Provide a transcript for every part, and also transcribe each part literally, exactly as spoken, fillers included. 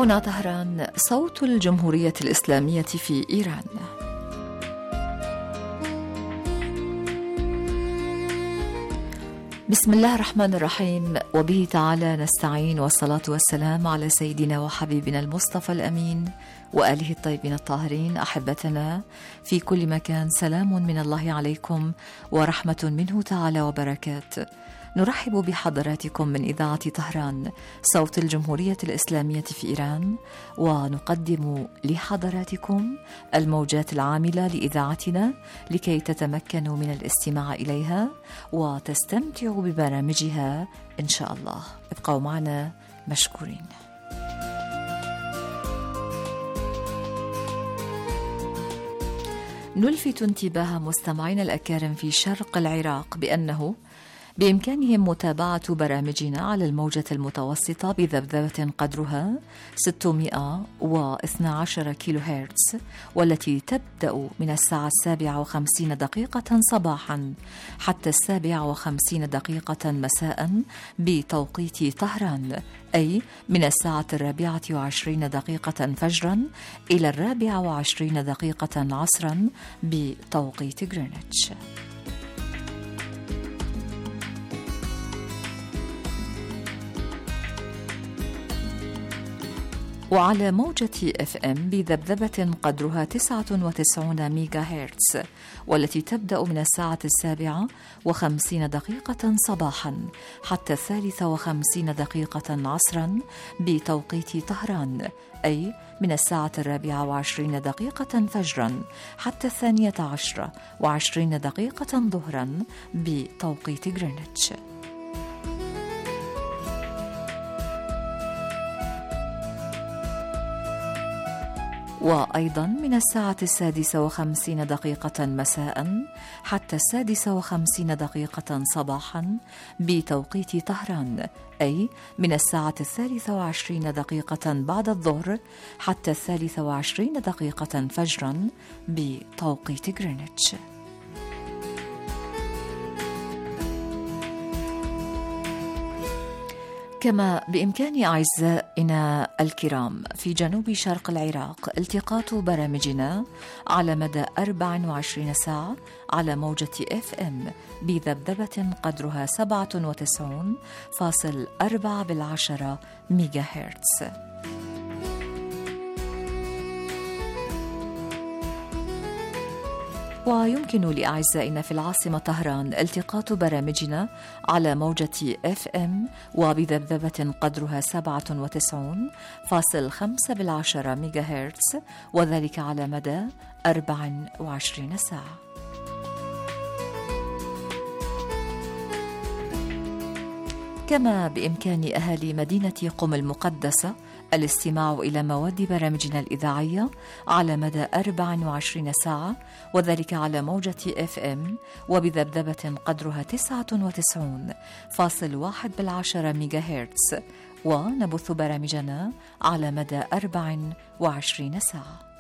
هنا طهران، صوت الجمهورية الإسلامية في إيران. بسم الله الرحمن الرحيم، وبه تعالى نستعين، والصلاة والسلام على سيدنا وحبيبنا المصطفى الأمين وآله الطيبين الطاهرين. أحبتنا في كل مكان، سلام من الله عليكم ورحمة منه تعالى وبركاته. نرحب بحضراتكم من إذاعة طهران، صوت الجمهورية الإسلامية في إيران، ونقدم لحضراتكم الموجات العاملة لإذاعتنا لكي تتمكنوا من الاستماع إليها وتستمتعوا ببرامجها إن شاء الله. ابقوا معنا مشكورين. نلفت انتباه مستمعينا الأكارم في شرق العراق بأنه بإمكانهم متابعة برامجنا على الموجة المتوسطة بذبذبة قدرها ستمائة واثني عشر كيلو هرتز، والتي تبدأ من الساعة السابعة وخمسين دقيقة صباحا حتى السابعة وخمسين دقيقة مساء بتوقيت طهران، أي من الساعة الرابعة وعشرين دقيقة فجرا إلى الرابعة وعشرين دقيقة عصرا بتوقيت غرينتش. وعلى موجة اف ام بذبذبة قدرها تسعة وتسعين ميجا هرتز، والتي تبدأ من الساعة السابعة وخمسين دقيقة صباحا حتى الثالثة وخمسين دقيقة عصرا بتوقيت طهران، أي من الساعة الرابعة وعشرين دقيقة فجرا حتى الثانية عشرة وعشرين دقيقة ظهرا بتوقيت غرينتش. وأيضا من الساعة السادسة وخمسين دقيقة مساء حتى السادسة وخمسين دقيقة صباحا بتوقيت طهران، أي من الساعة الثالثة وعشرين دقيقة بعد الظهر حتى الثالثة وعشرين دقيقة فجرا بتوقيت غرينتش. كما بإمكان أعزائنا الكرام في جنوب شرق العراق التقاط برامجنا على مدى أربع وعشرين ساعة على موجة اف ام بذبذبة قدرها سبعة وتسعين فاصل أربعة بالعشرة ميجا هرتز. ويمكن لأعزائنا في العاصمة طهران التقاط برامجنا على موجة اف ام وبذبذبة قدرها سبعة وتسعين فاصل خمسة بالعشرة ميجا هرتز، وذلك على مدى أربع وعشرين ساعة. كما بإمكان أهالي مدينة قم المقدسة الاستماع إلى مواد برامجنا الإذاعية على مدى أربع وعشرين ساعة، وذلك على موجة اف ام وبذبذبة قدرها تسعة وتسعين فاصل واحد بالعشرة ميجا هرتز، ونبث برامجنا على مدى أربع وعشرين ساعة.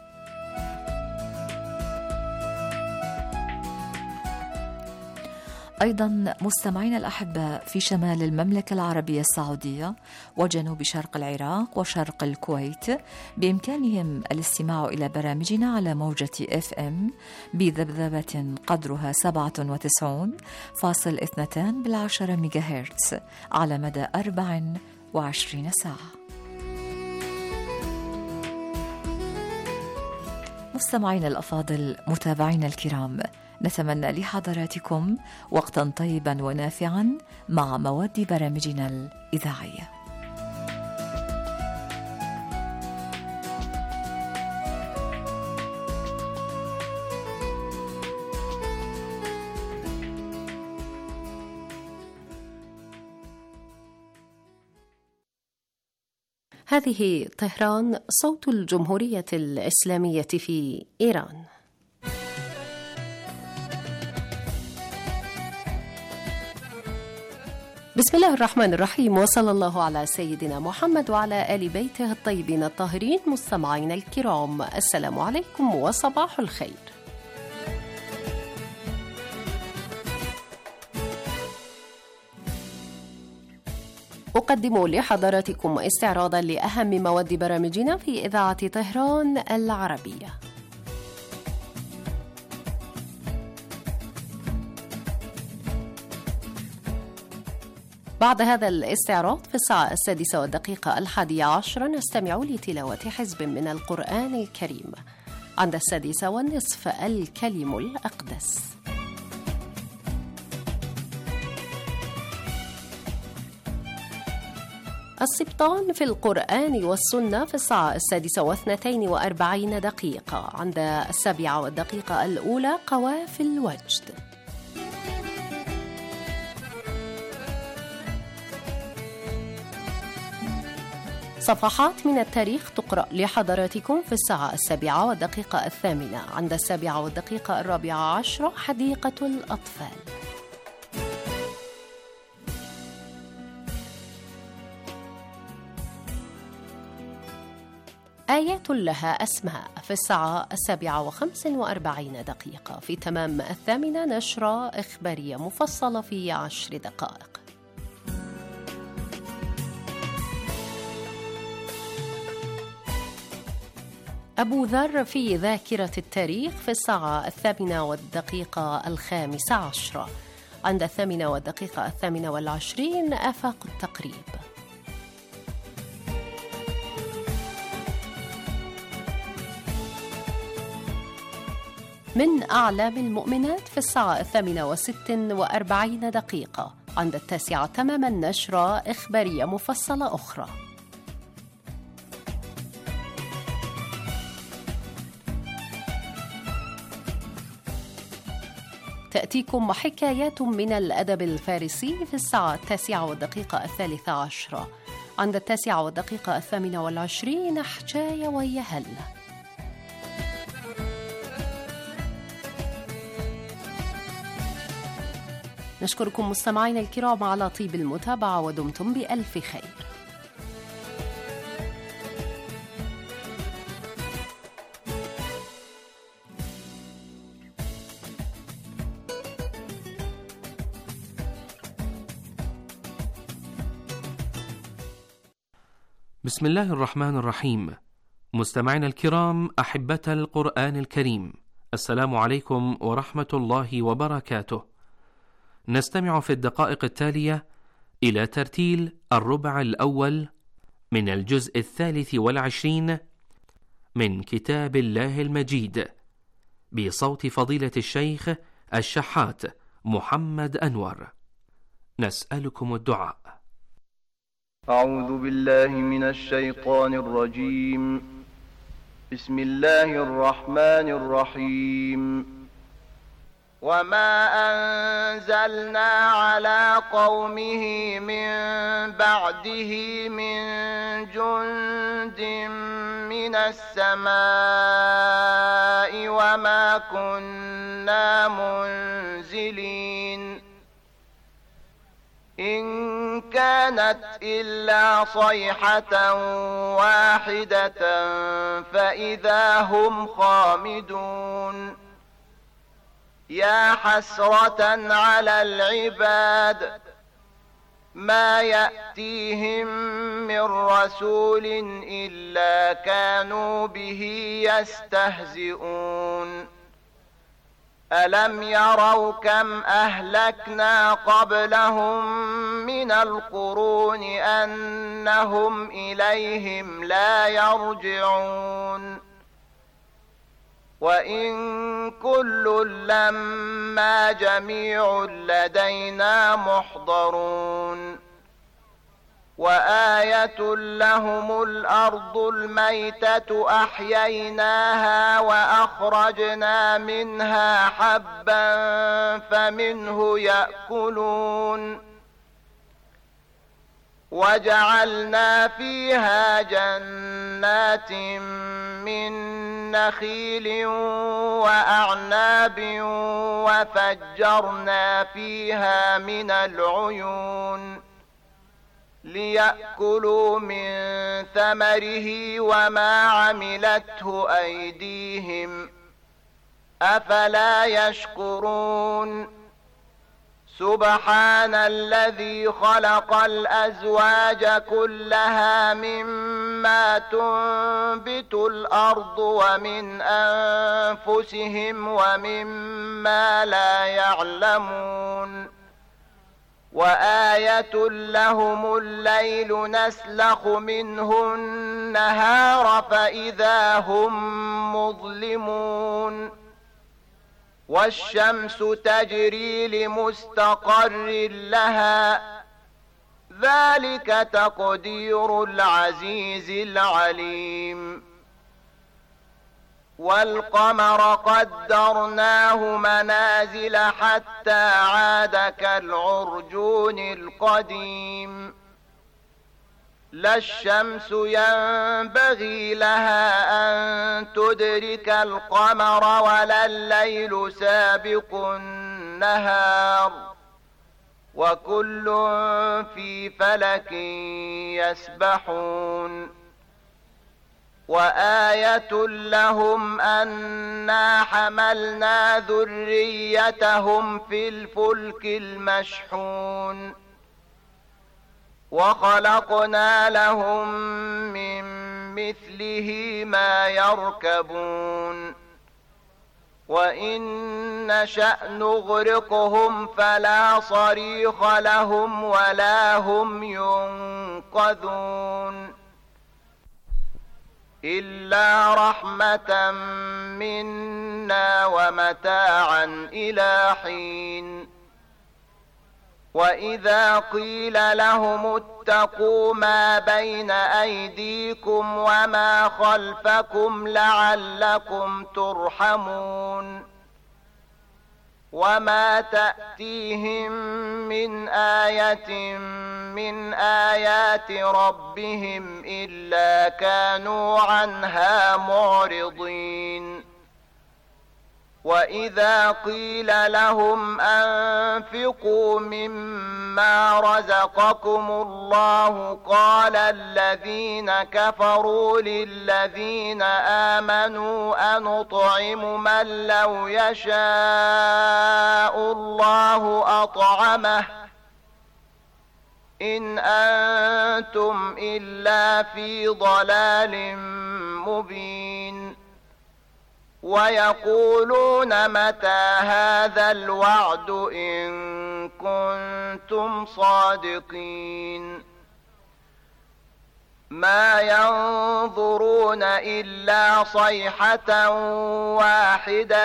أيضا مستمعين الأحباء في شمال المملكة العربية السعودية وجنوب شرق العراق وشرق الكويت بإمكانهم الاستماع إلى برامجنا على موجة اف ام بذبذبة قدرها سبعة وتسعين فاصل اثنتان بالعشرة ميجا هرتز على مدى أربع وعشرين ساعة. مستمعين الأفاضل، متابعين الكرام، نتمنى لحضراتكم وقتا طيبا ونافعا مع مواد برامجنا الإذاعية. هذه طهران، صوت الجمهورية الإسلامية في إيران. بسم الله الرحمن الرحيم، وصلى الله على سيدنا محمد وعلى آل بيته الطيبين الطاهرين. مستمعين الكرام، السلام عليكم وصباح الخير. أقدم لحضراتكم استعراضا لأهم مواد برامجنا في إذاعة طهران العربية. بعد هذا الاستعراض في الساعة السادسة والدقيقة الحادية عشر نستمع لتلاوة حزب من القرآن الكريم. عند السادسة والنصف الكلم الأقدس. السبطان في القرآن والسنة في الساعة السادسة واثنتين وأربعين دقيقة. عند السابعة والدقيقة الأولى قوافل الوجد. صفحات من التاريخ تقرأ لحضراتكم في الساعة السابعة والدقيقة الثامنة. عند السابعة والدقيقة الرابعة عشرة حديقة الأطفال. آيات لها أسماء في الساعة السابعة وخمس وأربعين دقيقة. في تمام الثامنة نشرة إخبارية مفصلة في عشر دقائق. أبو ذر في ذاكرة التاريخ في الساعة الثامنة والدقيقة الخامسة عشرة. عند الثامنة والدقيقة الثامنة والعشرين آفاق التقريب. من أعلام المؤمنات في الساعة الثامنة وست وأربعين دقيقة. عند التاسعة تماما نشرة إخبارية مفصلة أخرى. تأتيكم حكايات من الأدب الفارسي في الساعة التاسعة والدقيقة الثالثة عشرة. عند التاسعة والدقيقة الثامنة والعشرين حكاية ويهل. نشكركم مستمعينا الكرام على طيب المتابعة ودمتم بألف خير. بسم الله الرحمن الرحيم. مستمعينا الكرام أحبة القرآن الكريم، السلام عليكم ورحمة الله وبركاته. نستمع في الدقائق التالية إلى ترتيل الربع الأول من الجزء الثالث والعشرين من كتاب الله المجيد بصوت فضيلة الشيخ الشحات محمد أنور. نسألكم الدعاء. أعوذ بالله من الشيطان الرجيم. بسم الله الرحمن الرحيم. وما أنزلنا على قومه من بعده من جند من السماء وما كنا منزلين إن كانت إلا صيحة واحدة فإذا هم خامدون. يا حسرة على العباد ما يأتيهم من رسول إلا كانوا به يستهزئون. ألم يروا كم أهلكنا قبلهم من القرون أنهم إليهم لا يرجعون. وإن كل لما جميع لدينا محضرون. وآية لهم الأرض الميتة أحييناها وأخرجنا منها حبا فمنه يأكلون. وجعلنا فيها جنات من نخيل وأعناب وفجرنا فيها من العيون ليأكلوا من ثمره وما عملته أيديهم أفلا يشكرون. سبحان الذي خلق الأزواج كلها مما تنبت الأرض ومن أنفسهم ومما لا يعلمون وآية لهم الليل نسلخ منه النهار فإذا هم مظلمون والشمس تجري لمستقر لها ذلك تقدير العزيز العليم والقمر قدرناه منازل حتى عاد كالعرجون القديم لا الشمس ينبغي لها أن تدرك القمر ولا الليل سابق النهار وكل في فلك يسبحون وآية لهم أنا حملنا ذريتهم في الفلك المشحون وخلقنا لهم من مثله ما يركبون وإن نشأ نغرقهم فلا صريخ لهم ولا هم ينقذون إلا رحمة منا ومتاعا إلى حين وإذا قيل لهم اتقوا ما بين أيديكم وما خلفكم لعلكم ترحمون وما تأتيهم من آية من آيات ربهم إلا كانوا عنها معرضين وإذا قيل لهم أنفقوا مما رزقكم الله قال الذين كفروا للذين آمنوا أنطعم من لو يشاء الله أطعمه إن أنتم إلا في ضلال مبين ويقولون متى هذا الوعد إن كنتم صادقين ما ينظرون إلا صيحة واحدة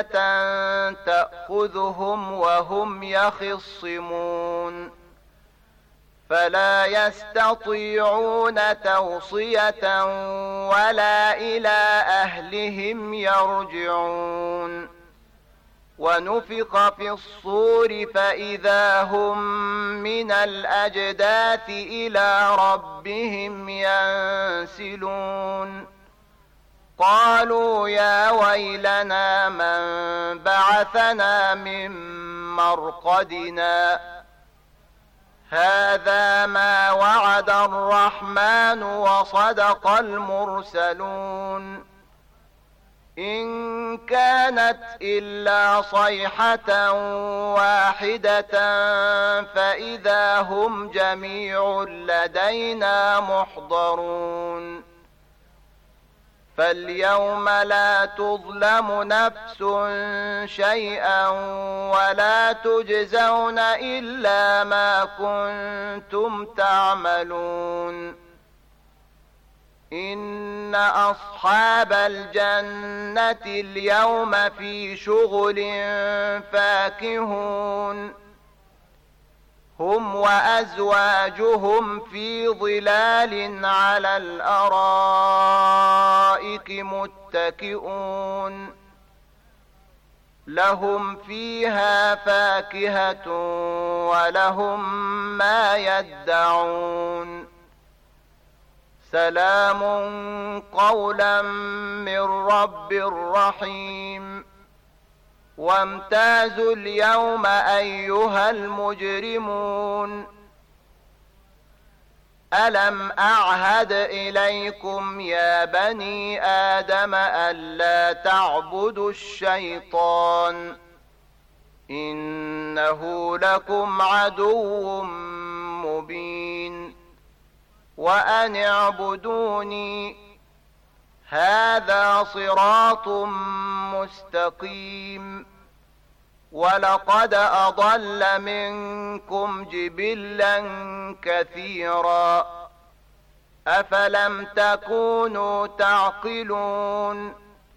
تأخذهم وهم يخصمون فلا يستطيعون توصية ولا إلى أهلهم يرجعون ونفخ في الصور فإذا هم من الأجداث إلى ربهم ينسلون قالوا يا ويلنا من بعثنا من مرقدنا هذا ما وعد الرحمن وصدق المرسلون إن كانت إلا صيحة واحدة فإذا هم جميع لدينا محضرون فاليوم لا تظلم نفس شيئا ولا تجزون إلا ما كنتم تعملون إن أصحاب الجنة اليوم في شغل فاكهون هم وأزواجهم في ظلال على الأرائك متكئون لهم فيها فاكهة ولهم ما يدعون سلام قولا من رب رحيم وامتازوا اليوم أيها المجرمون ألم أعهد إليكم يا بني آدم ألا تعبدوا الشيطان إنه لكم عدو مبين وأن اعبدوني هذا صراط مستقيم ولقد أضل منكم جبلا كثيرا أفلم تكونوا تعقلون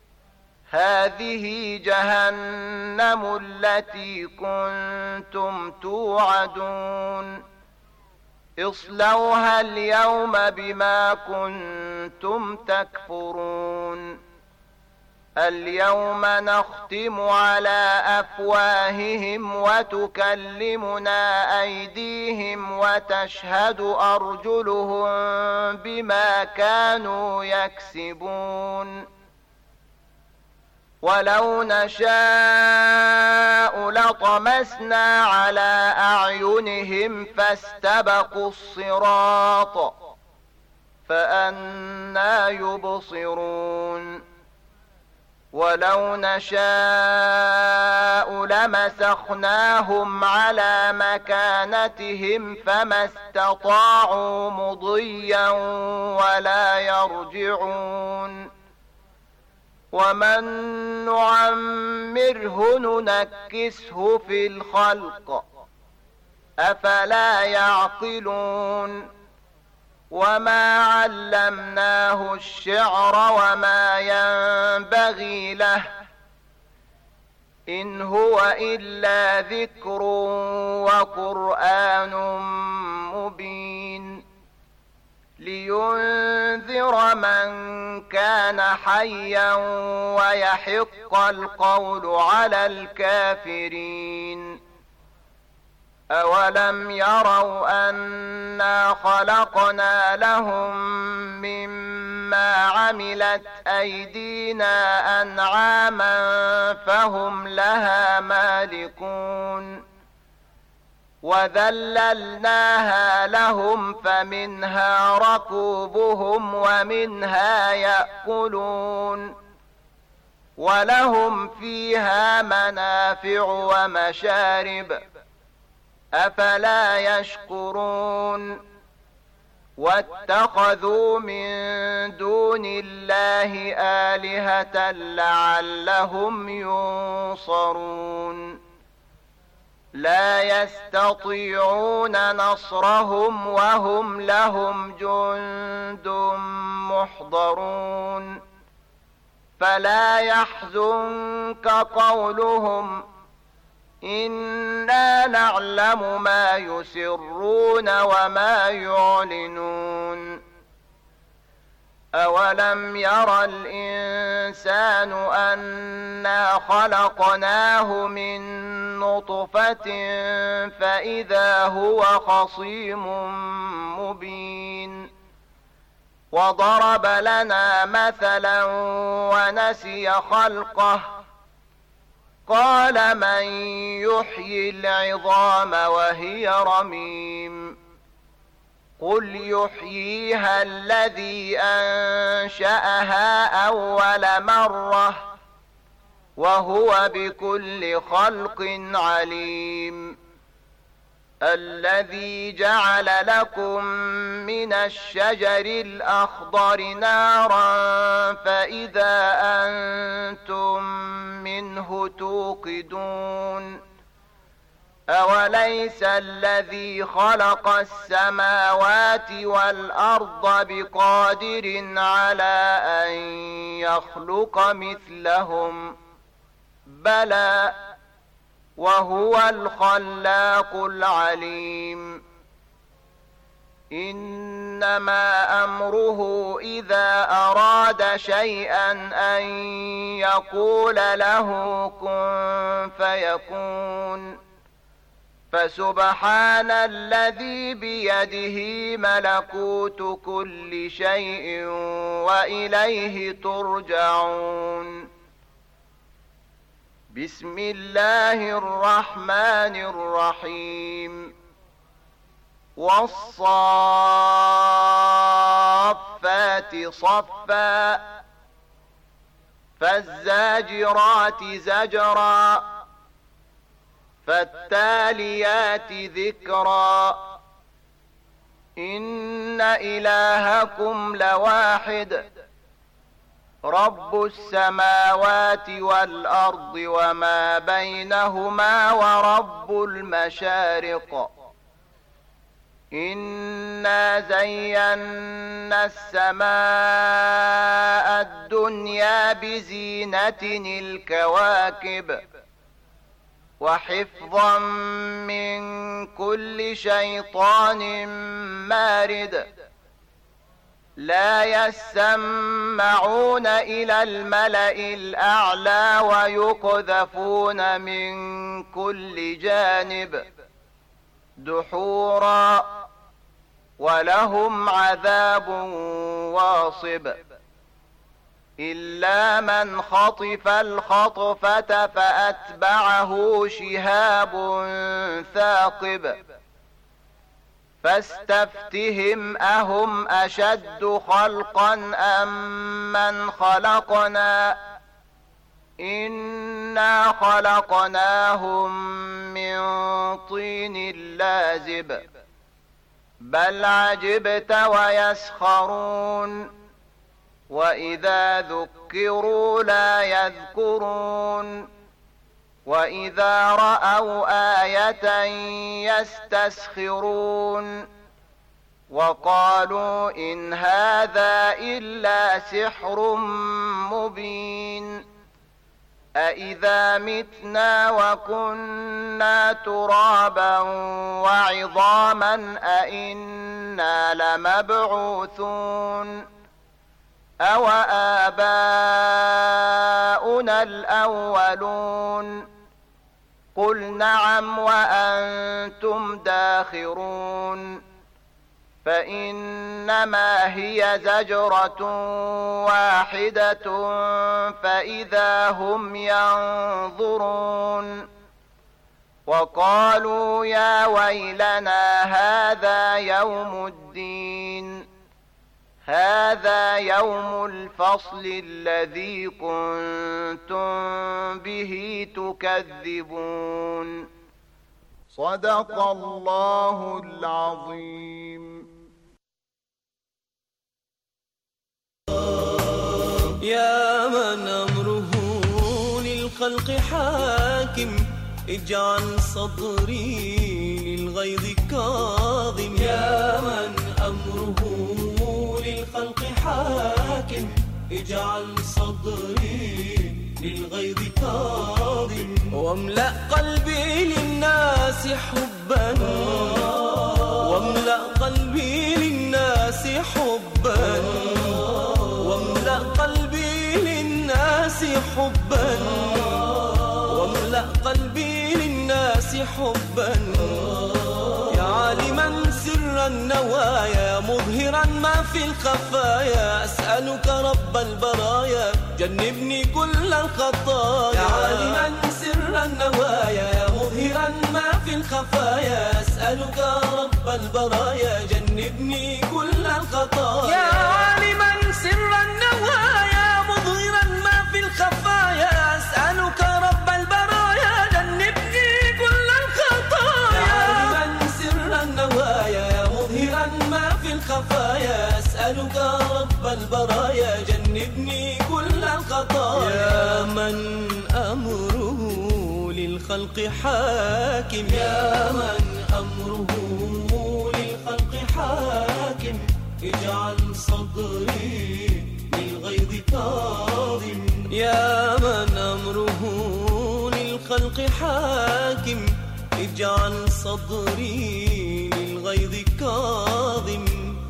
هذه جهنم التي كنتم توعدون اصلوها اليوم بما كنتم تكفرون اليوم نختم على أفواههم وتكلمنا أيديهم وتشهد أرجلهم بما كانوا يكسبون ولو نشاء لطمسنا على أعينهم فاستبقوا الصراط فأنى يبصرون ولو نشاء لمسخناهم على مكانتهم فما استطاعوا مضيا ولا يرجعون ومن نعمره ننكسه في الخلق أفلا يعقلون وما علمناه الشعر وما ينبغي له إن هو إلا ذكر وقرآن مبين لينذر من كان حيا ويحق القول على الكافرين أولم يروا أنا خلقنا لهم مما عملت أيدينا أنعاما فهم لها مالكون وذللناها لهم فمنها ركوبهم ومنها يأكلون ولهم فيها منافع ومشارب أفلا يشكرون واتخذوا من دون الله آلهة لعلهم ينصرون لا يستطيعون نصرهم وهم لهم جند محضرون فلا يحزنك قولهم إنا نعلم ما يسرون وما يعلنون أولم يرى الإنسان أنا خلقناه من نطفة فإذا هو خصيم مبين وضرب لنا مثلا ونسي خلقه قال من يحيي العظام وهي رميم قل يحييها الذي أنشأها أول مرة وهو بكل خلق عليم الذي جعل لكم من الشجر الأخضر نارا فإذا أنتم منه توقدون أوليس الذي خلق السماوات والأرض بقادر على أن يخلق مثلهم بلى وهو الخلاق العليم إنما أمره إذا أراد شيئا أن يقول له كن فيكون فسبحان الذي بيده ملكوت كل شيء وإليه ترجعون بسم الله الرحمن الرحيم والصافات صفا فالزاجرات زجرا فالتاليات ذكرا إن إلهكم لواحد رب السماوات والأرض وما بينهما ورب المشارق إنا زينا السماء الدنيا بزينة الكواكب وحفظا من كل شيطان مارد لا يسمعون إلى الملأ الأعلى ويقذفون من كل جانب دحورا ولهم عذاب واصب إلا من خطف الخطفة فأتبعه شهاب ثاقب فاستفتهم أهم أشد خلقا أم من خلقنا إنا خلقناهم من طين لازب بل عجبت ويسخرون وإذا ذكروا لا يذكرون وإذا رأوا آية يستسخرون وقالوا إن هذا إلا سحر مبين أإذا متنا وكنا ترابا وعظاما أإنا لمبعوثون أو آباؤنا الأولون قل نعم وأنتم داخرون فإنما هي زجرة واحدة فإذا هم ينظرون وقالوا يا ويلنا هذا يوم الدين هذا يوم الفصل الذي كنتم به تكذبون صدق الله العظيم. يا من أمره للخلق حاكم اجعل صدري للغيظ كاظم. يا من أمره للخلق حاكم اجعل صدري للغيظ كاظم واملأ قلبي للناس حبا واملأ قلبي للناس حبا واملأ قلبي للناس حبا واملأ قلبي للناس حبا يا عالما سر النوايا مظهرا ما في الخفايا أسألك رب البرايا جنبني كل الخطايا. يا عالما سر النوايا مظهرا ما في الخفايا أسألك رب البرايا جنبني كل الخطايا. يا عالما سر النوايا مظهرا ما في الخفايا أسألك رب البرايا جنبني كل الخطايا. يا عالما سر النوايا مظهرا ما في الخفايا أسألك رب البرايا جنبني كل الخطايا. يا من أمره للخلق حاكم يا من أمره للخلق حاكم اجعل صدري للغيظ كاظم. يا من أمره للخلق حاكم اجعل صدري للغيظ كاظم.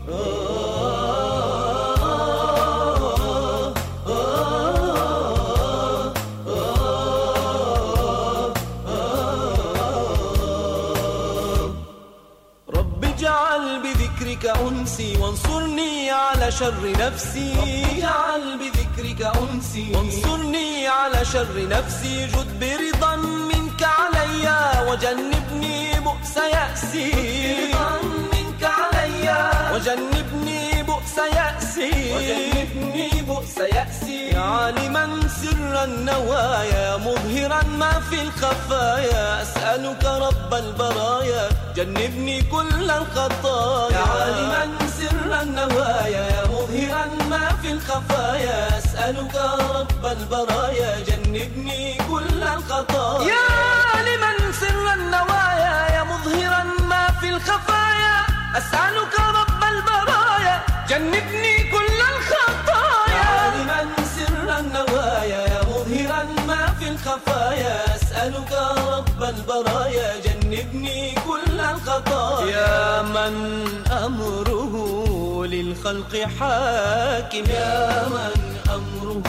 رب اجعل بذكرك أنسي وانصرني على شر نفسي. رب اجعل بذكرك أنسي وانصرني على شر نفسي جد برضا منك علي وجنبني بؤس يأسي. برضا منك علي وجنبني بؤس يأسي وجنبني بؤس يأسي. يا عالما سر النوايا مظهرا ما في الخفايا أسألك رب البرايا جنبني كل الخطايا. يا عالما سر النوايا مظهرا ما في الخفايا أسألك رب البرايا جنبني كل الخطايا. يا عالما سر النوايا يا مظهرا ما في الخفايا أسألك رب البرايا جنبني كل الخطايا. يا عالما سر النوايا يا مظهرا ما في الخفايا أسألك رب البرايا جنبني كل الخطايا. يا من أمره للخلق حاكم يا من أمره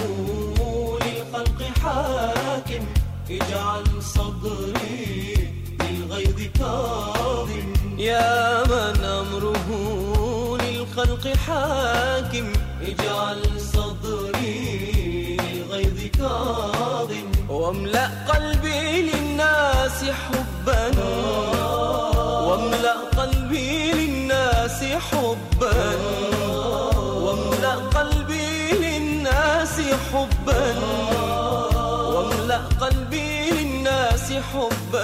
للخلق حاكم اجعل صدري للغيظ كاظم. يا من أمره للخلق حاكم اجعل صدري للغيظ كاظم. واملأ قلبي للناس حبا واملأ قلبي للناس حبا واملأ قلبي للناس حبا واملأ قلبي للناس حبا.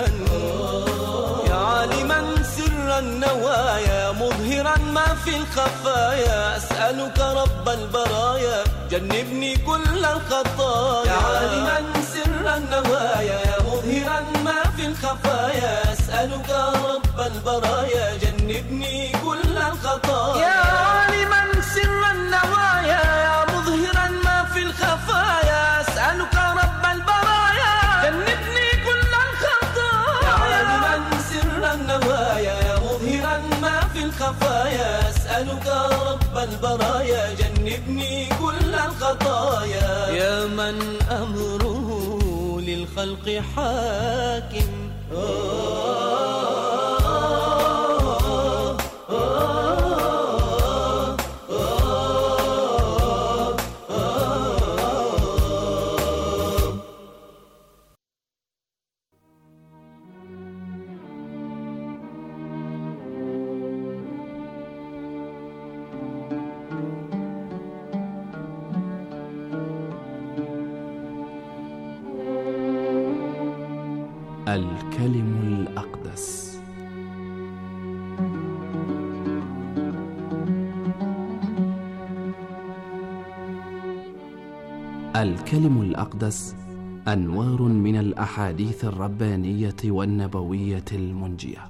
يا عالما سر النوايا مظهرا ما في الخفايا أسألك رب البرايا جنبني كل الخطايا. يا عالما سر النوايا مظهرا ما في الخفايا أسألك رب البرايا جنبني كل الخطايا. يا عالما سر النوايا يا مظهرا ما في الخفايا أسألك رب البرايا جنبني كل الخطايا. يا عالما سر النوايا يا مظهرا ما في الخفايا أسألك رب البرايا جنبني كل الخطايا. يا من أمره للخلق حاكم الكلم الأقدس. الكلم الأقدس أنوار من الأحاديث الربانية والنبوية المنجية.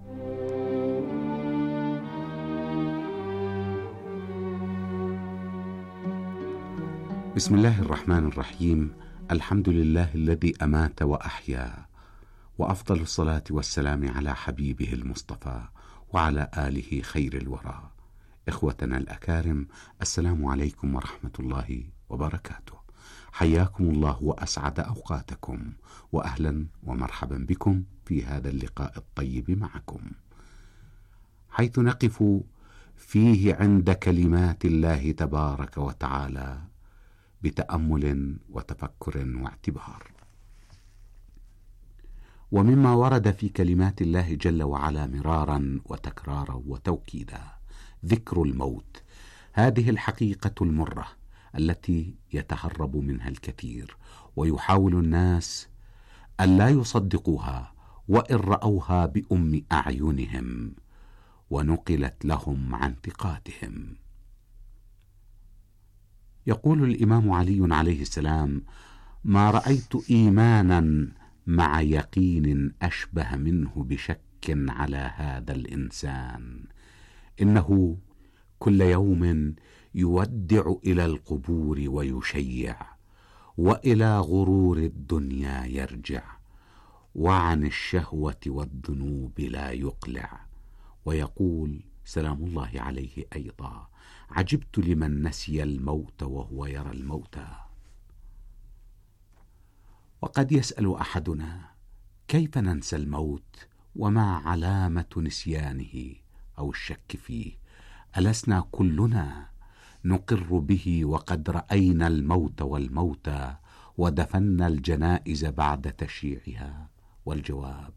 بسم الله الرحمن الرحيم. الحمد لله الذي أمات وأحيا، وأفضل الصلاة والسلام على حبيبه المصطفى وعلى آله خير الورى. إخوتنا الأكارم، السلام عليكم ورحمة الله وبركاته. حياكم الله وأسعد أوقاتكم، وأهلا ومرحبا بكم في هذا اللقاء الطيب معكم، حيث نقف فيه عند كلمات الله تبارك وتعالى بتأمل وتفكر واعتبار. ومما ورد في كلمات الله جل وعلا مرارا وتكرارا وتوكيدا ذكر الموت، هذه الحقيقة المرة التي يتهرب منها الكثير، ويحاول الناس ألا يصدقوها وإن رأوها بأم أعينهم ونقلت لهم عن ثقاتهم. يقول الإمام علي عليه السلام: ما رأيت إيمانا مع يقين أشبه منه بشك على هذا الإنسان، إنه كل يوم يودع إلى القبور ويشيع، وإلى غرور الدنيا يرجع، وعن الشهوة والذنوب لا يقلع. ويقول سلام الله عليه أيضا: عجبت لمن نسي الموت وهو يرى الموتى. وقد يسأل أحدنا: كيف ننسى الموت وما علامة نسيانه أو الشك فيه؟ ألسنا كلنا نقر به وقد رأينا الموت والموتى ودفنا الجنائز بعد تشييعها؟ والجواب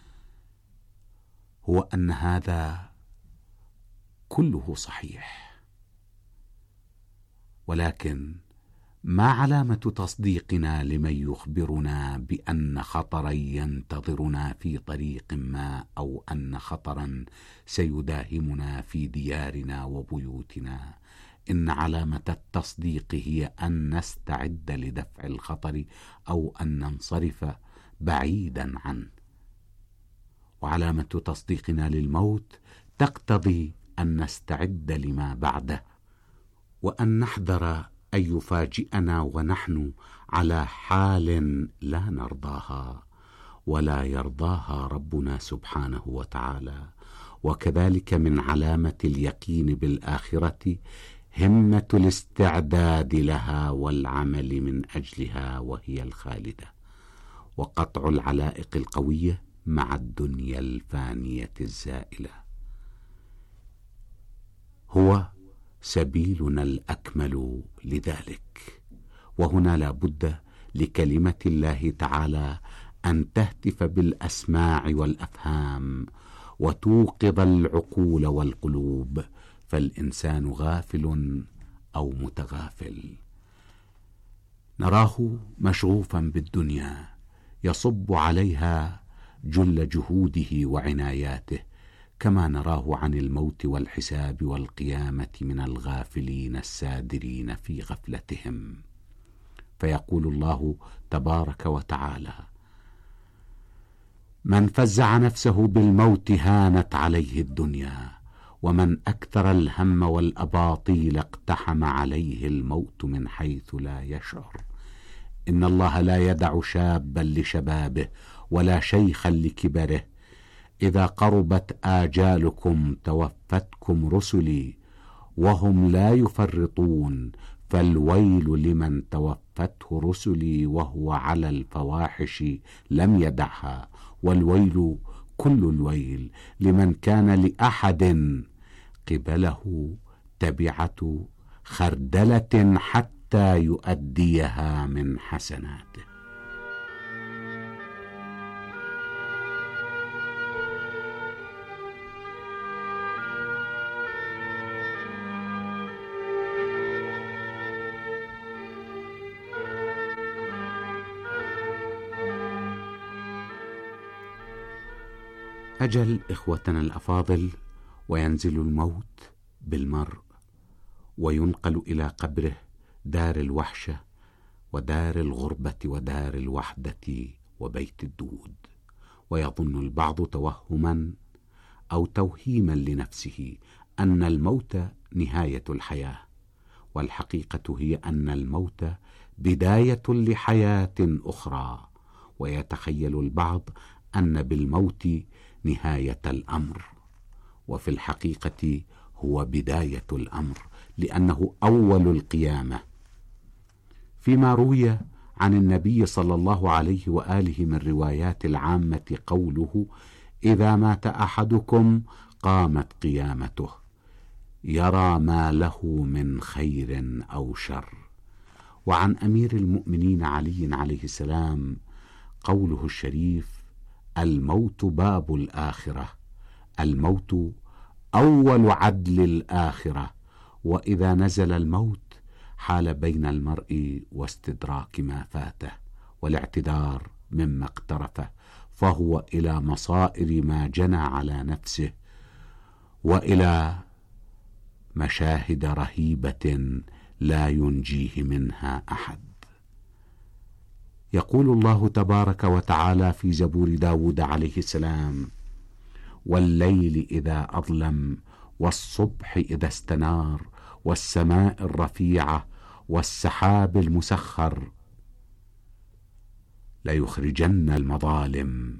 هو أن هذا كله صحيح، ولكن ما علامة تصديقنا لمن يخبرنا بأن خطرا ينتظرنا في طريق ما، أو أن خطرا سيداهمنا في ديارنا وبيوتنا؟ إن علامة التصديق هي أن نستعد لدفع الخطر أو أن ننصرف بعيدا عنه. وعلامة تصديقنا للموت تقتضي أن نستعد لما بعده، وأن نحذر أن يفاجئنا ونحن على حال لا نرضاها ولا يرضاها ربنا سبحانه وتعالى. وكذلك من علامة اليقين بالآخرة همة الاستعداد لها والعمل من أجلها، وهي الخالدة، وقطع العلائق القوية مع الدنيا الفانية الزائلة هو سبيلنا الأكمل لذلك. وهنا لا بد لكلمة الله تعالى أن تهتف بالأسماع والأفهام وتوقظ العقول والقلوب، فالإنسان غافل أو متغافل. نراه مشغوفا بالدنيا يصب عليها جل جهوده وعناياته، كما نراه عن الموت والحساب والقيامة من الغافلين السادرين في غفلتهم. فيقول الله تبارك وتعالى: من فزع نفسه بالموت هانت عليه الدنيا، ومن أكثر الهم والأباطيل اقتحم عليه الموت من حيث لا يشعر. إن الله لا يدع شابا لشبابه ولا شيخا لكبره. إذا قربت آجالكم توفتكم رسلي وهم لا يفرطون، فالويل لمن توفته رسلي وهو على الفواحش لم يدعها، والويل كل الويل لمن كان لأحد قبله تبعة خردلة حتى يؤديها من حسناته. أجل إخوتنا الأفاضل، وينزل الموت بالمرء وينقل إلى قبره، دار الوحشة ودار الغربة ودار الوحدة وبيت الدود. ويظن البعض توهما أو توهيما لنفسه أن الموت نهاية الحياة، والحقيقة هي أن الموت بداية لحياة أخرى. ويتخيل البعض أن بالموت نهاية الأمر، وفي الحقيقة هو بداية الأمر، لأنه أول القيامة. فيما روي عن النبي صلى الله عليه وآله من روايات العامة قوله: إذا مات أحدكم قامت قيامته، يرى ما له من خير أو شر. وعن أمير المؤمنين علي عليه السلام قوله الشريف: الموت باب الآخرة، الموت أول عدل الآخرة، وإذا نزل الموت حال بين المرء واستدراك ما فاته والاعتذار مما اقترفه، فهو إلى مصائر ما جنى على نفسه وإلى مشاهد رهيبة لا ينجيه منها أحد. يقول الله تبارك وتعالى في زبور داود عليه السلام: والليل إذا أظلم والصبح إذا استنار والسماء الرفيعة والسحاب المسخر، ليخرجن المظالم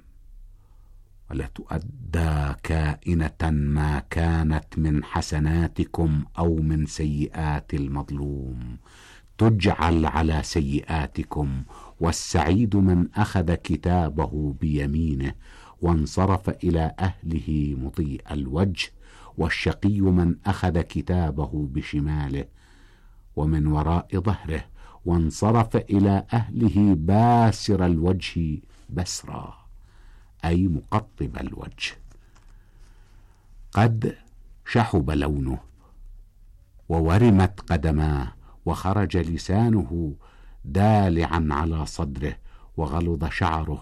ولتؤدى كائنة ما كانت من حسناتكم أو من سيئات المظلوم، تجعل على سيئاتكم، والسعيد من أخذ كتابه بيمينه وانصرف إلى أهله مضيء الوجه، والشقي من أخذ كتابه بشماله ومن وراء ظهره وانصرف إلى أهله باسر الوجه بسرا، أي مقطب الوجه، قد شحب لونه وورمت قدماه وخرج لسانه دالعا على صدره، وغلظ شعره،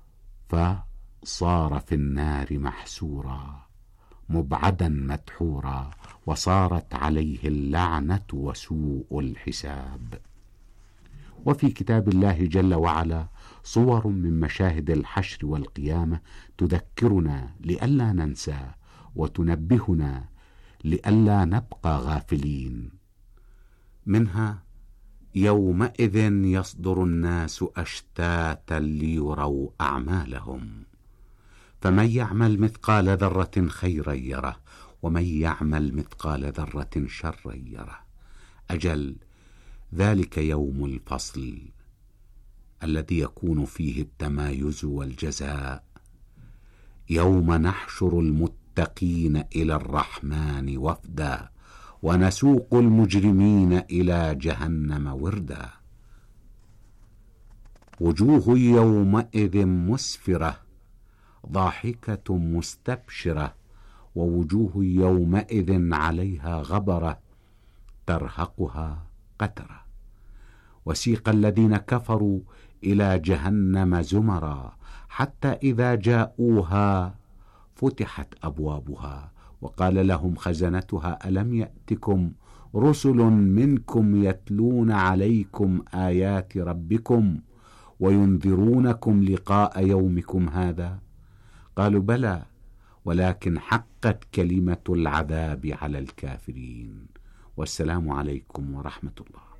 فصار في النار محسورا مبعدا مدحورا، وصارت عليه اللعنة وسوء الحساب. وفي كتاب الله جل وعلا صور من مشاهد الحشر والقيامة تذكرنا لئلا ننسى، وتنبهنا لئلا نبقى غافلين. منها: يومئذ يصدر الناس أشتاتا ليروا أعمالهم، فمن يعمل مثقال ذرة خيرا يره، ومن يعمل مثقال ذرة شرا يره. أجل ذلك يوم الفصل الذي يكون فيه التمايز والجزاء، يوم نحشر المتقين إلى الرحمن وفدا، ونسوق المجرمين إلى جهنم وردا. وجوه يومئذ مسفرة ضاحكة مستبشرة، ووجوه يومئذ عليها غبرة ترهقها قترة. وسيق الذين كفروا إلى جهنم زمرا، حتى إذا جاءوها فتحت أبوابها، وقال لهم خزنتها: ألم يأتكم رسل منكم يتلون عليكم آيات ربكم وينذرونكم لقاء يومكم هذا؟ قالوا: بلى، ولكن حقت كلمة العذاب على الكافرين. والسلام عليكم ورحمة الله.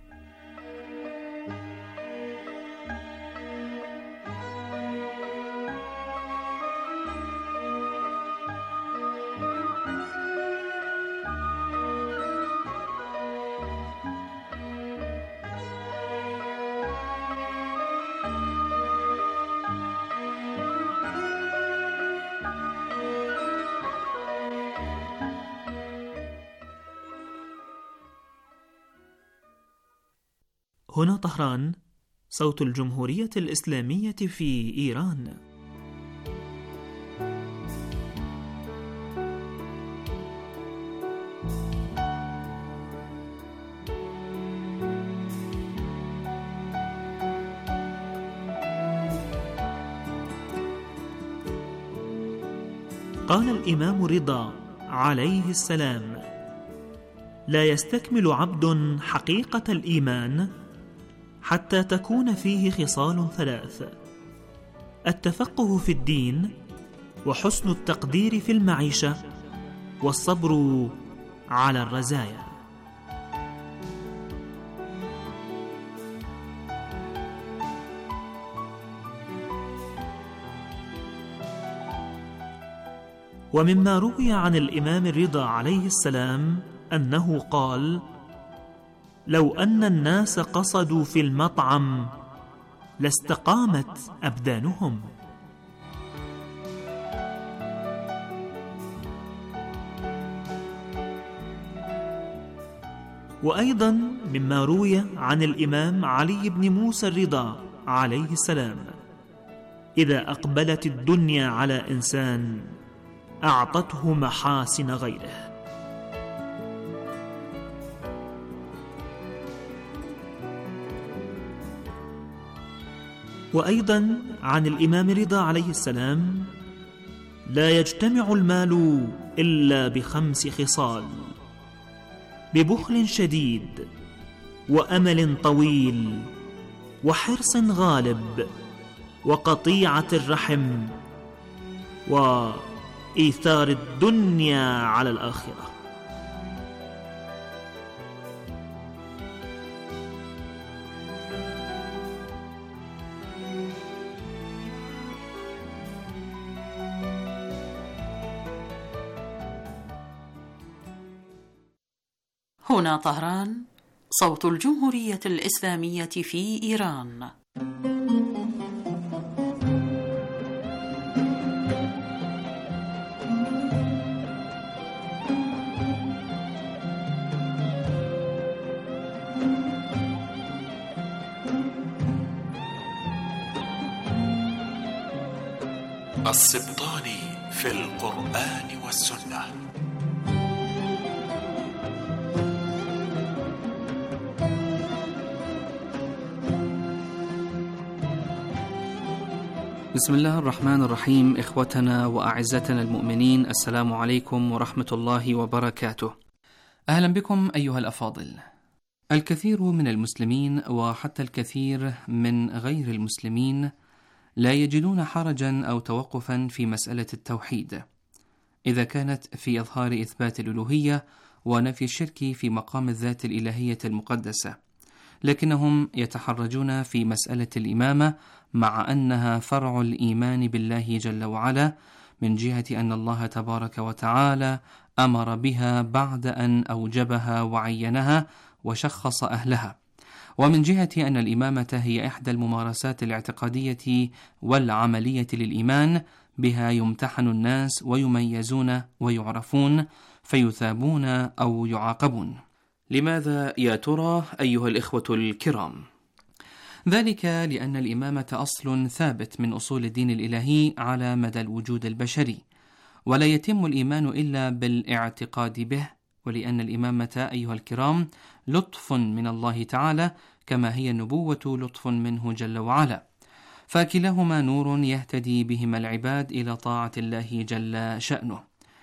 هنا طهران، صوت الجمهورية الإسلامية في إيران. قال الإمام رضا عليه السلام: لا يستكمل عبد حقيقة الإيمان حتى تكون فيه خصال ثلاث: التفقه في الدين، وحسن التقدير في المعيشة، والصبر على الرزايا. ومما روي عن الإمام الرضا عليه السلام أنه قال: لو أن الناس قصدوا في المطعم لاستقامت أبدانهم. وأيضا مما روي عن الإمام علي بن موسى الرضا عليه السلام: إذا أقبلت الدنيا على إنسان أعطته محاسن غيره. وأيضا عن الإمام رضا عليه السلام: لا يجتمع المال إلا بخمس خصال: ببخل شديد، وأمل طويل، وحرص غالب، وقطيعة الرحم، وإيثار الدنيا على الآخرة. هنا طهران، صوت الجمهورية الإسلامية في إيران. السبطاني في القرآن والسنة. بسم الله الرحمن الرحيم. إخوتنا وأعزتنا المؤمنين، السلام عليكم ورحمة الله وبركاته. أهلا بكم أيها الأفاضل. الكثير من المسلمين وحتى الكثير من غير المسلمين لا يجدون حرجا أو توقفا في مسألة التوحيد إذا كانت في إظهار إثبات الألوهية ونفي الشرك في مقام الذات الإلهية المقدسة، لكنهم يتحرجون في مسألة الإمامة مع أنها فرع الإيمان بالله جل وعلا، من جهة أن الله تبارك وتعالى أمر بها بعد أن أوجبها وعينها وشخص أهلها، ومن جهة أن الإمامة هي إحدى الممارسات الاعتقادية والعملية للإيمان، بها يمتحن الناس ويميزون ويعرفون فيثابون أو يعاقبون. لماذا يا ترى أيها الإخوة الكرام؟ ذلك لأن الإمامة أصل ثابت من أصول الدين الإلهي على مدى الوجود البشري، ولا يتم الإيمان إلا بالاعتقاد به، ولأن الإمامة أيها الكرام لطف من الله تعالى، كما هي النبوة لطف منه جل وعلا، فكلاهما نور يهتدي بهما العباد إلى طاعة الله جل شأنه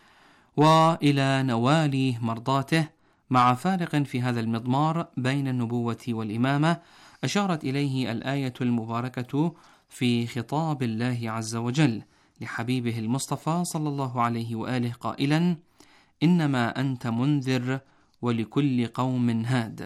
وإلى نوال مرضاته، مع فارق في هذا المضمار بين النبوة والإمامة أشارت إليه الآية المباركة في خطاب الله عز وجل لحبيبه المصطفى صلى الله عليه وآله قائلا: إنما أنت منذر ولكل قوم هاد.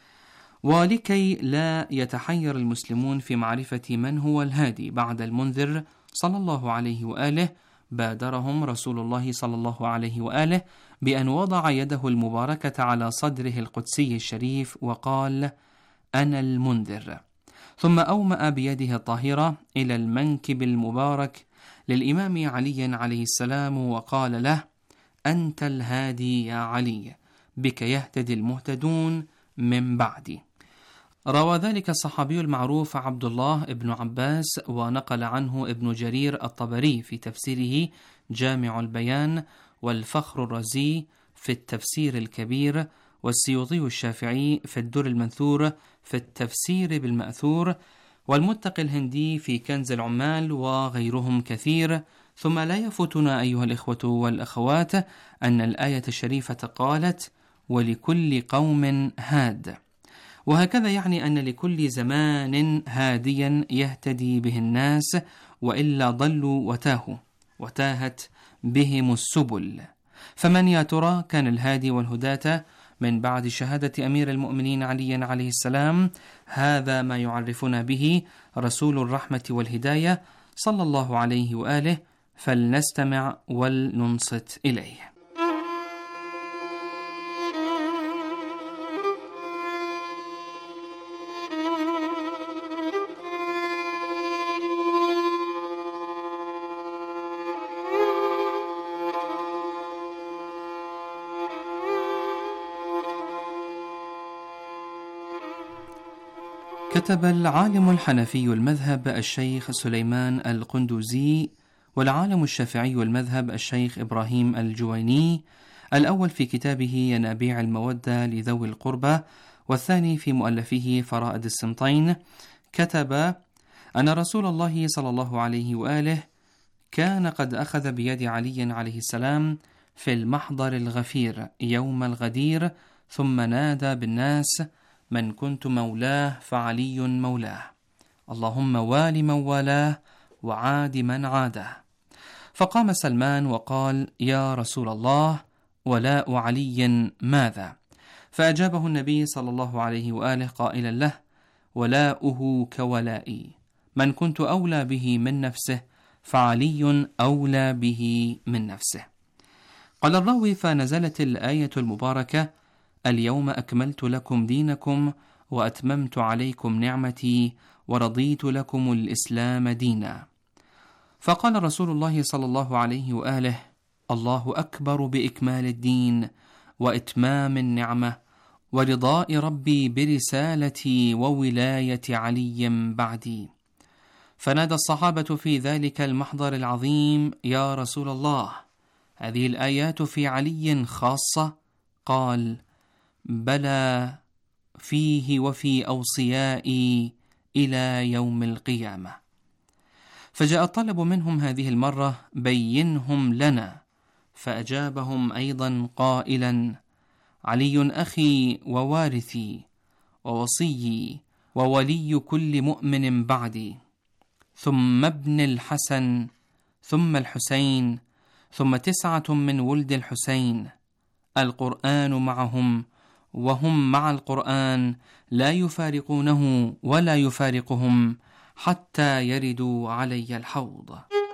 ولكي لا يتحير المسلمون في معرفة من هو الهادي بعد المنذر صلى الله عليه وآله، بادرهم رسول الله صلى الله عليه وآله بأن وضع يده المباركة على صدره القدسي الشريف وقال: أنا المنذر، ثم أومأ بيده الطاهرة إلى المنكب المبارك للإمام علي عليه السلام وقال له: أنت الهادي يا علي، بك يهتدي المهتدون من بعدي. روى ذلك الصحابي المعروف عبد الله بن عباس، ونقل عنه ابن جرير الطبري في تفسيره جامع البيان، والفخر الرازي في التفسير الكبير، والسيوطي الشافعي في الدر المنثور في التفسير بالمأثور، والمتقي الهندي في كنز العمال، وغيرهم كثير. ثم لا يفوتنا أيها الإخوة والأخوات أن الآية الشريفة قالت: ولكل قوم هاد، وهكذا يعني أن لكل زمان هاديا يهتدي به الناس، وإلا ضلوا وتاهوا وتاهت بهم السبل. فمن يا ترى كان الهادي والهداة من بعد شهادة أمير المؤمنين علي عليه السلام؟ هذا ما يعرفنا به رسول الرحمة والهداية صلى الله عليه وآله، فلنستمع ولننصت إليه. كتب العالم الحنفي المذهب الشيخ سليمان القندوزي، والعالم الشافعي المذهب الشيخ إبراهيم الجويني، الأول في كتابه ينابيع المودة لذوي القربى، والثاني في مؤلفه فرائد السمطين، كتب أن رسول الله صلى الله عليه وآله كان قد أخذ بيد علي عليه السلام في المحضر الغفير يوم الغدير، ثم نادى بالناس: من كنت مولاه فعلي مولاه، اللهم وال من والاه وعاد من عاده. فقام سلمان وقال: يا رسول الله، ولاء علي ماذا؟ فأجابه النبي صلى الله عليه وآله قائلا له: ولاؤه كولائي، من كنت أولى به من نفسه فعلي أولى به من نفسه. قال الراوي: فنزلت الآية المباركة: اليوم أكملت لكم دينكم وأتممت عليكم نعمتي ورضيت لكم الإسلام دينا. فقال رسول الله صلى الله عليه وآله: الله أكبر بإكمال الدين وإتمام النعمة ورضاء ربي برسالتي وولاية علي بعدي. فنادى الصحابة في ذلك المحضر العظيم: يا رسول الله، هذه الآيات في علي خاصة؟ قال: بلى، فيه وفي أوصيائي إلى يوم القيامة. فجاء الطلب منهم هذه المرة: بينهم لنا. فأجابهم أيضا قائلا: علي أخي ووارثي ووصيي وولي كل مؤمن بعدي، ثم ابن الحسن، ثم الحسين، ثم تسعة من ولد الحسين، القرآن معهم وهم مع القرآن، لا يفارقونه ولا يفارقهم حتى يردوا علي الحوض.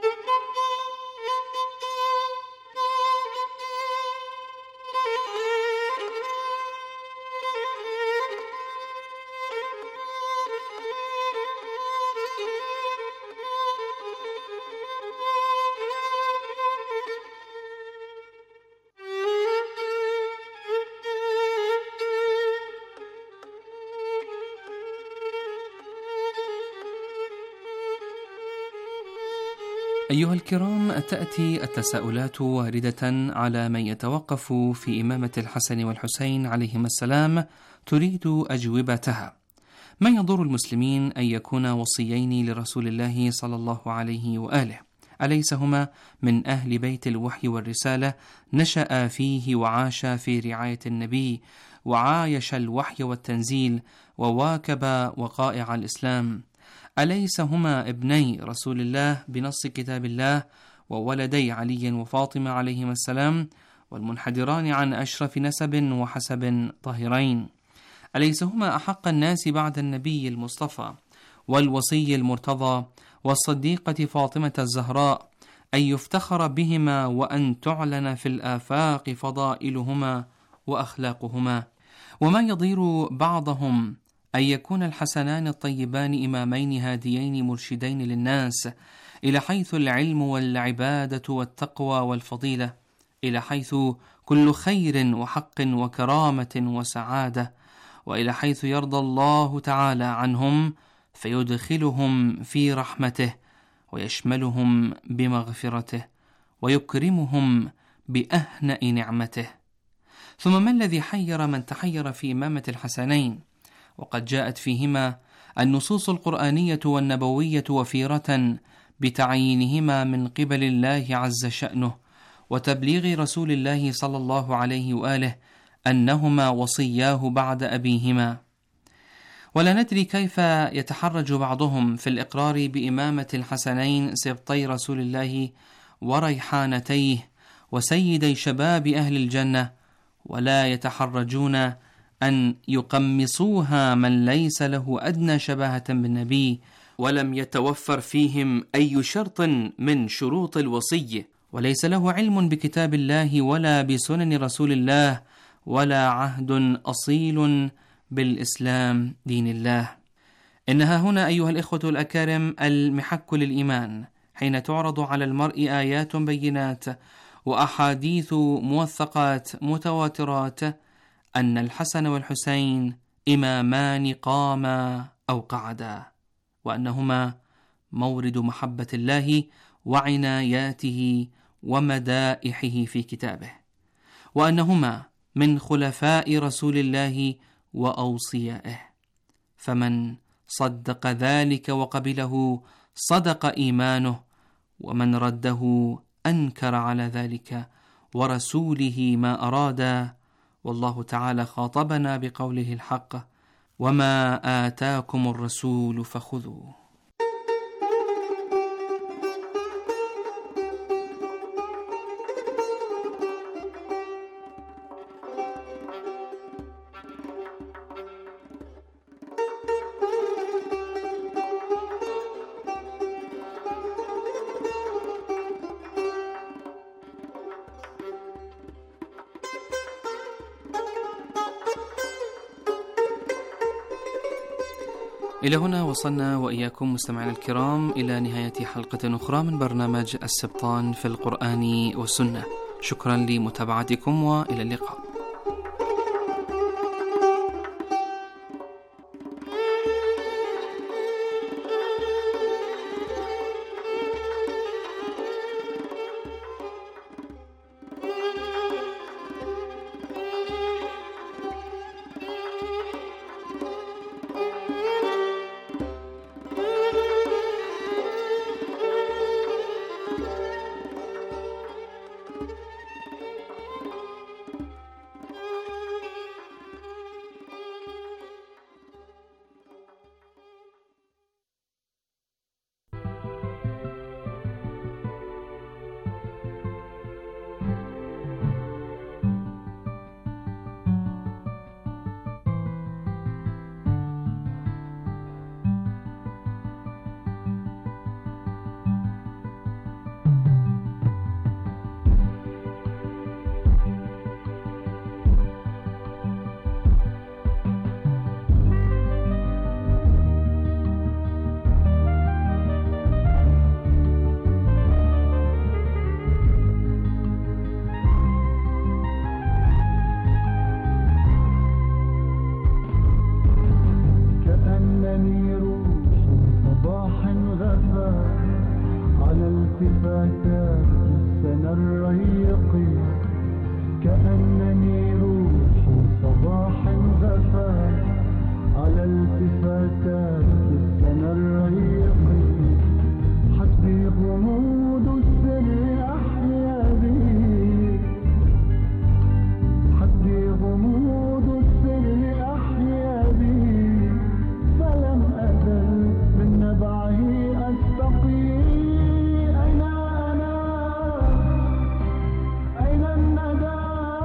أيها الكرام، تأتي التساؤلات واردة على من يتوقف في إمامة الحسن والحسين عليهما السلام تريد أجوبتها. ما يضر المسلمين أن يكون وصيين لرسول الله صلى الله عليه وآله؟ أليس هما من أهل بيت الوحي والرسالة، نشأ فيه وعاش في رعاية النبي، وعايش الوحي والتنزيل، وواكب وقائع الإسلام؟ أليس هما ابني رسول الله بنص كتاب الله، وولدي علي وفاطمة عليهما السلام، والمنحدران عن أشرف نسب وحسب طاهرين؟ أليس هما أحق الناس بعد النبي المصطفى والوصي المرتضى والصديقة فاطمة الزهراء أن يفتخر بهما وأن تعلن في الآفاق فضائلهما وأخلاقهما؟ وما يضير بعضهم أن يكون الحسنان الطيبان إمامين هاديين مرشدين للناس إلى حيث العلم والعبادة والتقوى والفضيلة، إلى حيث كل خير وحق وكرامة وسعادة، وإلى حيث يرضى الله تعالى عنهم فيدخلهم في رحمته ويشملهم بمغفرته ويكرمهم بأهنأ نعمته. ثم ما الذي حير من تحير في إمامة الحسنين، وقد جاءت فيهما النصوص القرآنية والنبوية وفيرة بتعيينهما من قبل الله عز شأنه وتبليغ رسول الله صلى الله عليه وآله أنهما وصياه بعد أبيهما. ولا ندري كيف يتحرج بعضهم في الإقرار بإمامة الحسنين سبطي رسول الله وريحانتيه وسيدي شباب أهل الجنة، ولا يتحرجون أن يقمصوها من ليس له أدنى شباهة بالنبي ولم يتوفر فيهم أي شرط من شروط الوصي، وليس له علم بكتاب الله ولا بسنن رسول الله ولا عهد أصيل بالإسلام دين الله. إنها هنا أيها الإخوة الأكارم المحك للإيمان، حين تعرض على المرء آيات بينات وأحاديث موثقات متواترات أن الحسن والحسين إمامان قاما أو قعدا، وأنهما مورد محبة الله وعناياته ومدائحه في كتابه، وأنهما من خلفاء رسول الله وأوصيائه، فمن صدق ذلك وقبله صدق إيمانه، ومن رده أنكر على ذلك ورسوله ما أراد. والله تعالى خاطبنا بقوله الحق: وما آتاكم الرسول فخذوه. إلى هنا وصلنا وإياكم مستمعينا الكرام إلى نهاية حلقة أخرى من برنامج السبطان في القرآن والسنة. شكرا لمتابعتكم وإلى اللقاء. التفاتات السنة الريقي كأنني روح صباح غفا على التفاتات السنة الريقي حسبي غموض السر أحيا به حسبي غموض السر أحيا به فلم أزل من نبعه أستقي أين أنا أين الندى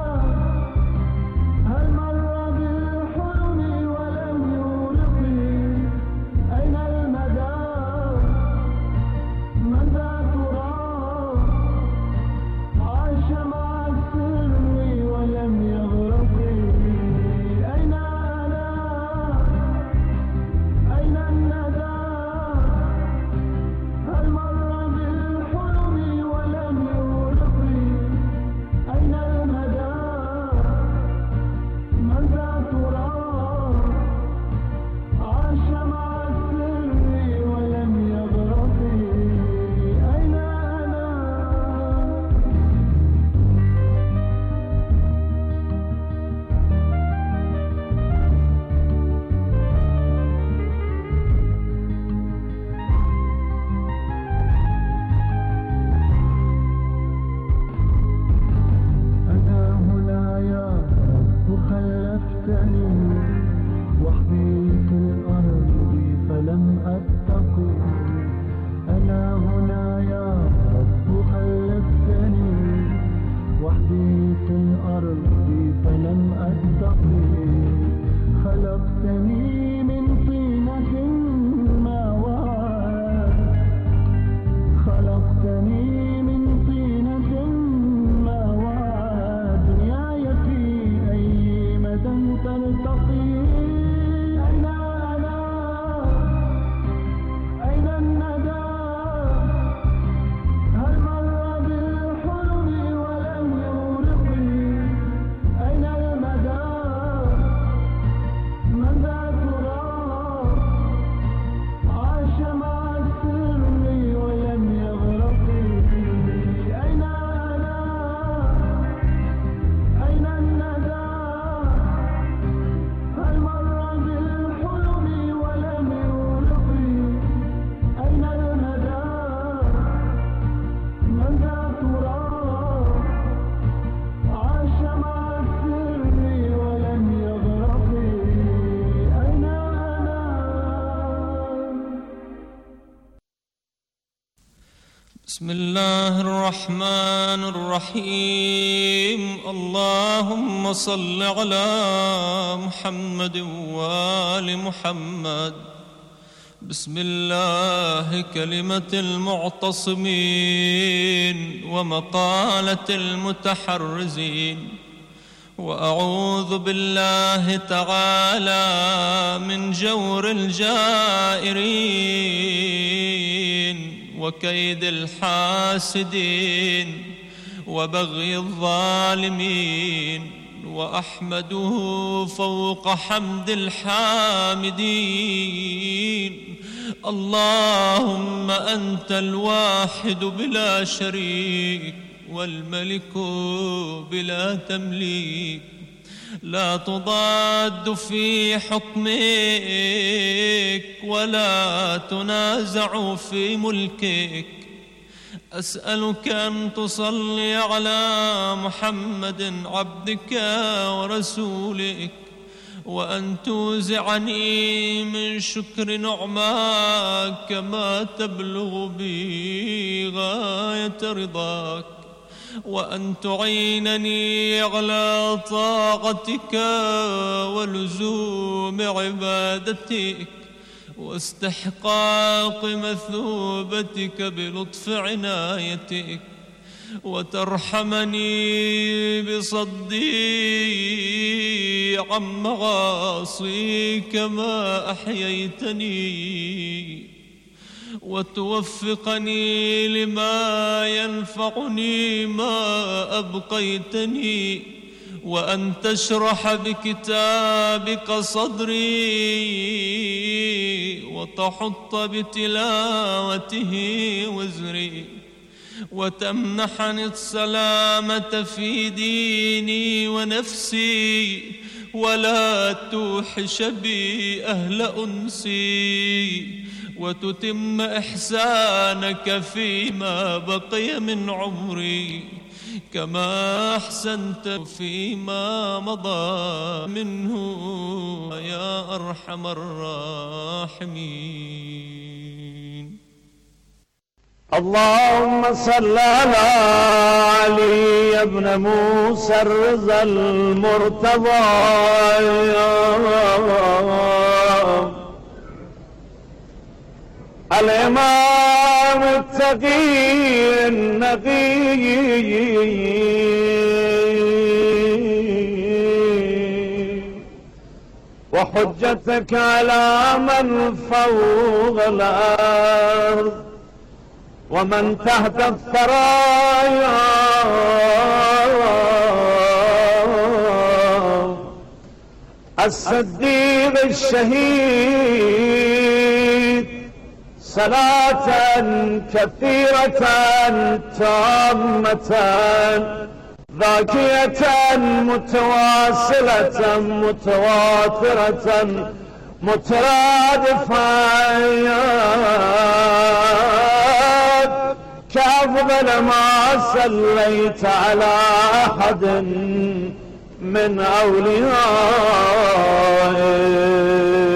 هل مر بالحلم ولم يورقي أين المدى ماذا ترى عاش مع السر ولم يغرقي أين أنا أين الندى هل مر بالحلم ولم يورقي أين المدى ماذا ترى عاش مع السر ولم يغرقي أين أنا أنا هنا يا رب خلفتني وحدي في الأرض فلم أتقي أنا هنا يا رب خلفتني وحدي في الأرض فلم أتقي خلقتني من طينة ما وعد خلقتني من طينة ما وعد دنياي في أي مدى تلتقي أين أنا أين الندى هل مر بالحلم ولم يورقي أين المدى ماذا ترى عاش مع السر ولم يغرقي أين أنا أين الندى هل مر بالحلم ولم يورقي أين المدى ماذا ترى عاش مع السر ولم يغرقي أين أنا بسم الله الرحمن الرحيم اللهم صل على محمد وآل محمد بسم الله كلمة المعتصمين ومقالة المتحرزين وأعوذ بالله تعالى من جور الجائرين وكيد الحاسدين وبغي الظالمين وأحمده فوق حمد الحامدين اللهم أنت الواحد بلا شريك والملك بلا تمليك لا تضاد في حكمك ولا تنازع في ملكك أسألك أن تصلي على محمد عبدك ورسولك وأن توزعني من شكر نعماك ما تبلغ بي غاية رضاك وأن تعينني على طاعتك ولزوم عبادتك واستحقاق مثوبتك بلطف عنايتك وترحمني بصدي عن معاصيك ما أحييتني وتوفقني لما ينفعني ما أبقيتني وأن تشرح بكتابك صدري وتحط بتلاوته وزري وتمنحني السلامة في ديني ونفسي، ولا توحش بي أهل أنسي، وتتم إحسانك فيما بقي من عمري، كما أحسنت فيما مضى منه يا أرحم الراحمين. اللهم صل على علي بن موسى الرضا المرتضى، الإمام التقي النقي، وحجتك على من فوق الأرض ومن تحت الثرايا، الصديق الشهيد، صلاة كثيرة تامة ذاكية متواصلة متواترة مترادفة كأفضل ما صليت على أحد من أوليائك.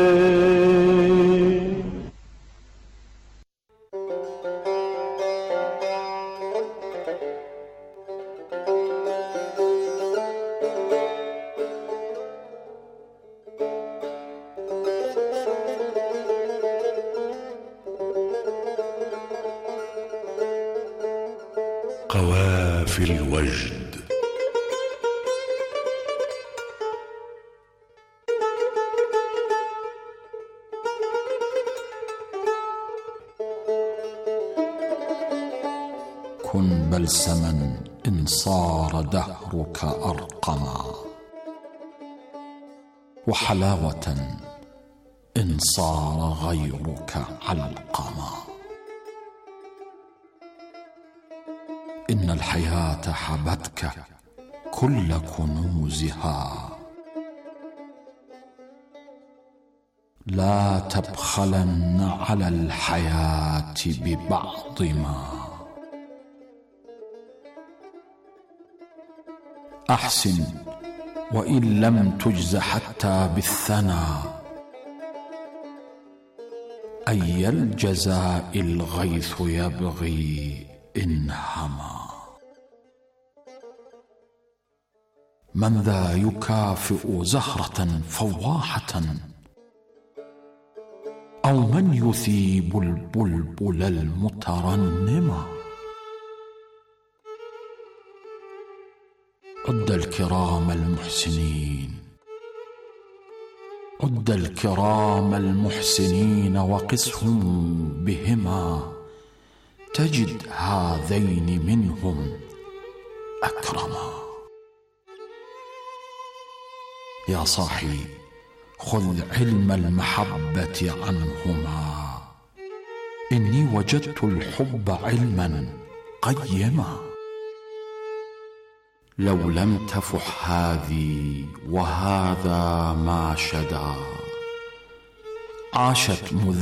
قوافي الوجد. كن بلسما إن صار دهرك أرقما، وحلاوة إن صار غيرك علقما. إن الحياة حبتك كل كنوزها، لا تبخلن على الحياة ببعض ما. أحسن وإن لم تجز حتى بالثنى، أي الجزاء الغيث يبغي إن هما. من ذا يكافئ زهرة فواحة، أو من يثيب البلبل المترنمة. عد الكرام المحسنين، عد الكرام المحسنين وقسهم بهما، تجد هذين منهم أكرما. يا صاحي خذ علم المحبة عنهما، إني وجدت الحب علما قيما. لو لم تفح هذه وهذا ما شدا، عاشت مذ